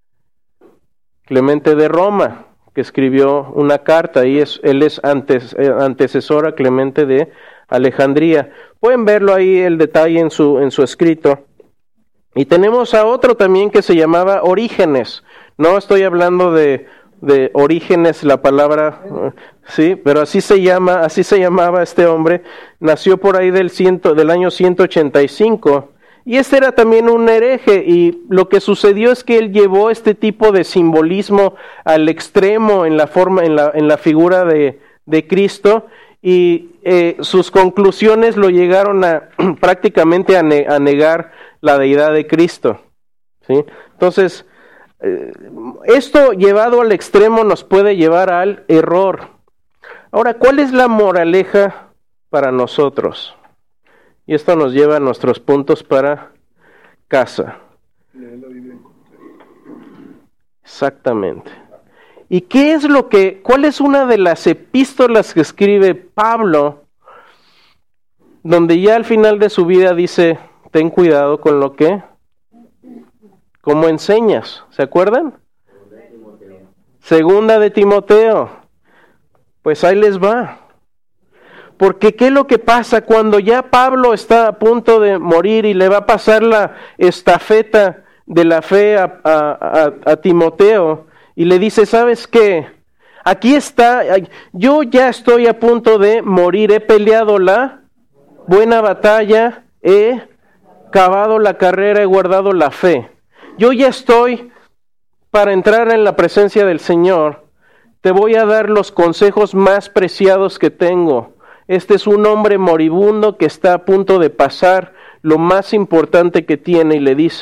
Clemente de Roma, que escribió una carta, y es, él es antes, eh, antecesor a Clemente de Alejandría. Pueden verlo ahí el detalle en su, en su escrito. Y tenemos a otro también que se llamaba Orígenes. No estoy hablando de, de Orígenes, la palabra, sí, pero así se llama, así se llamaba este hombre. Nació por ahí del ciento, del año ciento ochenta y cinco. Y este era también un hereje, y lo que sucedió es que él llevó este tipo de simbolismo al extremo en la forma, en la, en la figura de, de Cristo, y eh, sus conclusiones lo llegaron a prácticamente a, ne- a negar la deidad de Cristo, ¿sí? Entonces, eh, esto llevado al extremo nos puede llevar al error. Ahora, ¿cuál es la moraleja para nosotros? Y esto nos lleva a nuestros puntos para casa. Exactamente. ¿Y qué es lo que, cuál es una de las epístolas que escribe Pablo, donde ya al final de su vida dice, ten cuidado con lo que, cómo enseñas? ¿Se acuerdan? Segunda de Timoteo. Pues ahí les va. Porque ¿qué es lo que pasa cuando ya Pablo está a punto de morir y le va a pasar la estafeta de la fe a, a, a, a Timoteo? Y le dice, ¿sabes qué? Aquí está, yo ya estoy a punto de morir, he peleado la buena batalla, he cavado la carrera, he guardado la fe. Yo ya estoy para entrar en la presencia del Señor. Te voy a dar los consejos más preciados que tengo. Este es un hombre moribundo que está a punto de pasar lo más importante que tiene, y le dice,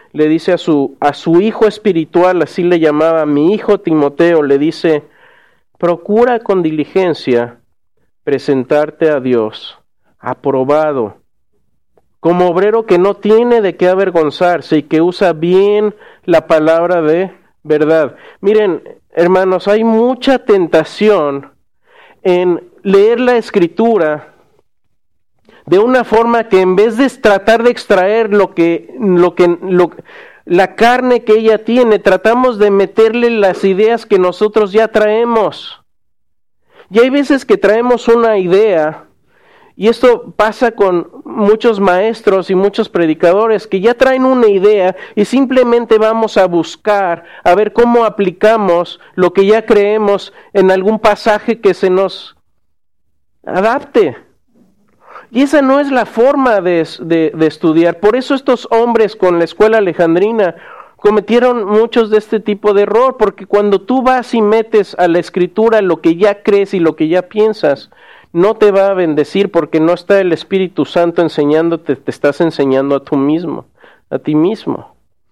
le dice a su, a su hijo espiritual, así le llamaba, mi hijo Timoteo, le dice, procura con diligencia presentarte a Dios, aprobado, como obrero que no tiene de qué avergonzarse y que usa bien la palabra de verdad. Miren, hermanos, hay mucha tentación en leer la Escritura de una forma que en vez de tratar de extraer lo que, lo que, lo, la carne que ella tiene, tratamos de meterle las ideas que nosotros ya traemos. Y hay veces que traemos una idea, y esto pasa con muchos maestros y muchos predicadores, que ya traen una idea y simplemente vamos a buscar, a ver cómo aplicamos lo que ya creemos en algún pasaje que se nos adapte. Y esa no es la forma de, de, de estudiar. Por eso estos hombres con la escuela alejandrina cometieron muchos de este tipo de error, porque cuando tú vas y metes a la Escritura lo que ya crees y lo que ya piensas, no te va a bendecir, porque no está el Espíritu Santo enseñándote, te estás enseñando a tú mismo, a ti mismo.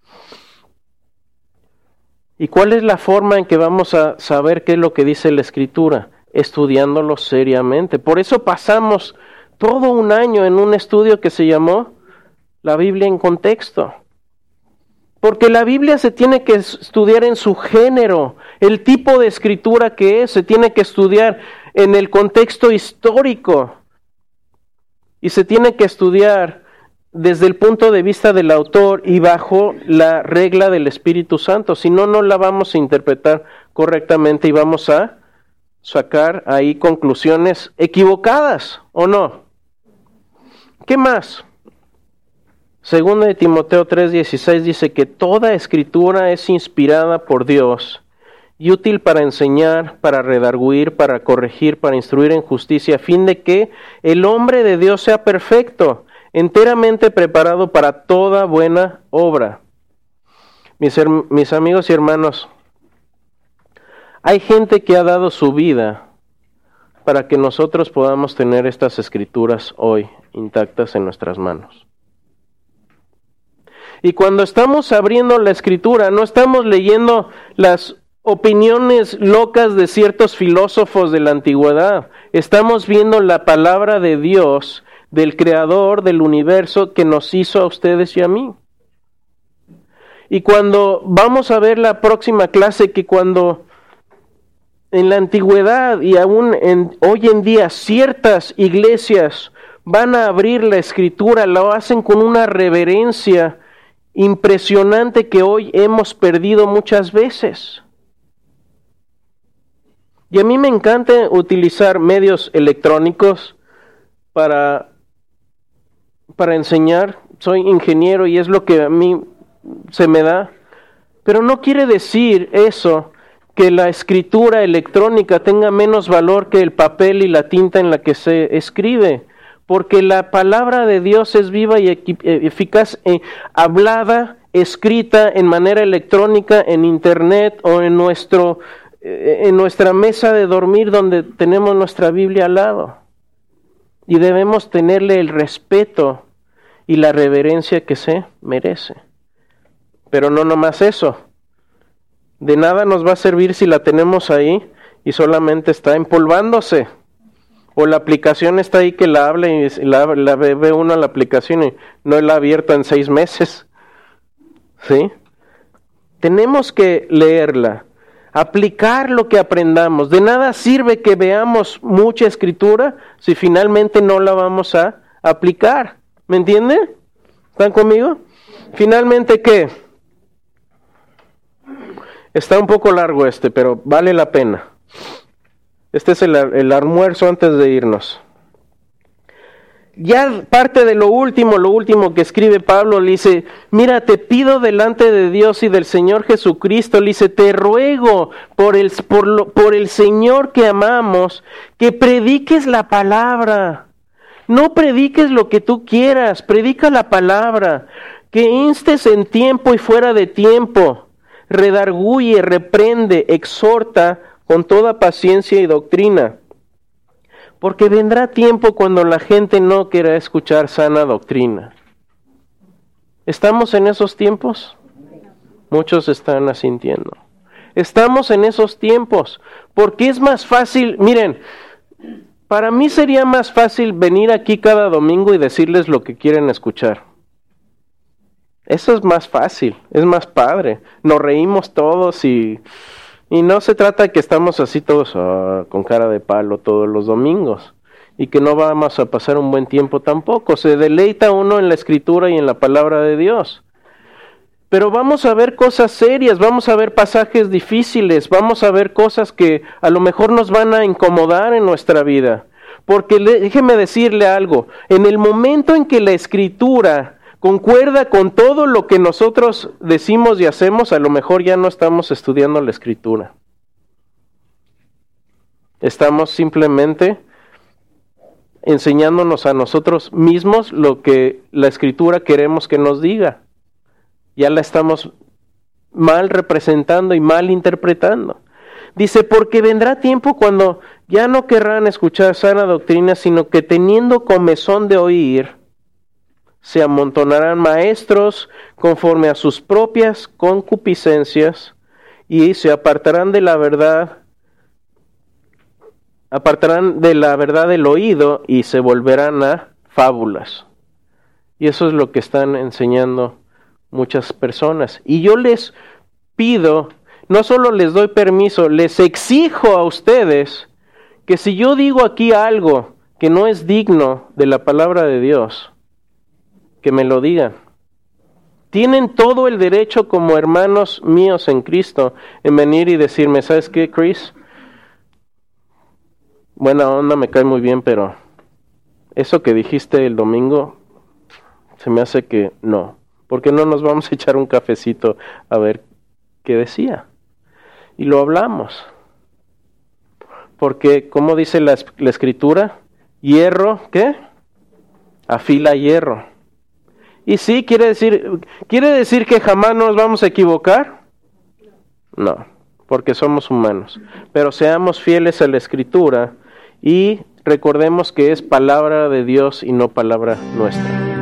¿Y cuál es la forma en que vamos a saber qué es lo que dice la Escritura? Estudiándolo seriamente. Por eso pasamos todo un año en un estudio que se llamó La Biblia en Contexto. Porque la Biblia se tiene que estudiar en su género, el tipo de escritura que es, se tiene que estudiar en el contexto histórico. Y se tiene que estudiar desde el punto de vista del autor y bajo la regla del Espíritu Santo. Si no, no la vamos a interpretar correctamente y vamos a sacar ahí conclusiones equivocadas, ¿o no? ¿Qué más? Segunda de Timoteo tres dieciséis dice que toda escritura es inspirada por Dios y útil para enseñar, para redarguir, para corregir, para instruir en justicia, a fin de que el hombre de Dios sea perfecto, enteramente preparado para toda buena obra. Mis, her- mis amigos y hermanos, hay gente que ha dado su vida para que nosotros podamos tener estas escrituras hoy intactas en nuestras manos. Y cuando estamos abriendo la Escritura, no estamos leyendo las opiniones locas de ciertos filósofos de la antigüedad. Estamos viendo la palabra de Dios, del Creador del universo que nos hizo a ustedes y a mí. Y cuando vamos a ver la próxima clase, que cuando en la antigüedad y aún en, hoy en día ciertas iglesias van a abrir la Escritura, lo hacen con una reverencia impresionante que hoy hemos perdido muchas veces. Y a mí me encanta utilizar medios electrónicos para, para enseñar. Soy ingeniero y es lo que a mí se me da. Pero no quiere decir eso que la escritura electrónica tenga menos valor que el papel y la tinta en la que se escribe. Porque la palabra de Dios es viva y eficaz, eh, hablada, escrita en manera electrónica, en internet o en nuestro, eh, en nuestra mesa de dormir donde tenemos nuestra Biblia al lado. Y debemos tenerle el respeto y la reverencia que se merece. Pero no nomás eso. De nada nos va a servir si la tenemos ahí y solamente está empolvándose. O la aplicación está ahí que la habla y la, la ve uno a la aplicación y no la ha abierto en seis meses. ¿Sí? Tenemos que leerla, aplicar lo que aprendamos. De nada sirve que veamos mucha escritura si finalmente no la vamos a aplicar. ¿Me entienden? ¿Están conmigo? Finalmente, ¿qué? Está un poco largo este, pero vale la pena. Este es el, el almuerzo antes de irnos. Ya parte de lo último, lo último que escribe Pablo, le dice, mira, te pido delante de Dios y del Señor Jesucristo, le dice, te ruego por el, por, lo, por el Señor que amamos, que prediques la palabra. No prediques lo que tú quieras, predica la palabra, que instes en tiempo y fuera de tiempo, redarguye, reprende, exhorta, con toda paciencia y doctrina, porque vendrá tiempo cuando la gente no quiera escuchar sana doctrina. ¿Estamos en esos tiempos? Muchos están asintiendo. Estamos en esos tiempos, porque es más fácil, miren, para mí sería más fácil venir aquí cada domingo y decirles lo que quieren escuchar. Eso es más fácil, es más padre. Nos reímos todos y, y no se trata de que estamos así todos oh, con cara de palo todos los domingos y que no vamos a pasar un buen tiempo tampoco. Se deleita uno en la Escritura y en la palabra de Dios. Pero vamos a ver cosas serias, vamos a ver pasajes difíciles, vamos a ver cosas que a lo mejor nos van a incomodar en nuestra vida. Porque le, déjeme decirle algo, en el momento en que la Escritura concuerda con todo lo que nosotros decimos y hacemos, a lo mejor ya no estamos estudiando la Escritura. Estamos simplemente enseñándonos a nosotros mismos lo que la Escritura queremos que nos diga. Ya la estamos mal representando y mal interpretando. Dice, porque vendrá tiempo cuando ya no querrán escuchar sana doctrina, sino que teniendo comezón de oír, se amontonarán maestros conforme a sus propias concupiscencias y se apartarán de la verdad, apartarán de la verdad del oído y se volverán a fábulas. Y eso es lo que están enseñando muchas personas. Y yo les pido, no solo les doy permiso, les exijo a ustedes que si yo digo aquí algo que no es digno de la palabra de Dios, que me lo digan. Tienen todo el derecho como hermanos míos en Cristo en venir y decirme, ¿sabes qué, Chris? Buena onda, me cae muy bien, pero eso que dijiste el domingo se me hace que no. ¿Por qué no nos vamos a echar un cafecito a ver qué decía? Y lo hablamos. Porque, ¿cómo dice la, la Escritura? Hierro, ¿qué? Afila hierro. Y sí, quiere decir, ¿quiere decir que jamás nos vamos a equivocar? No, porque somos humanos. Pero seamos fieles a la Escritura y recordemos que es palabra de Dios y no palabra nuestra.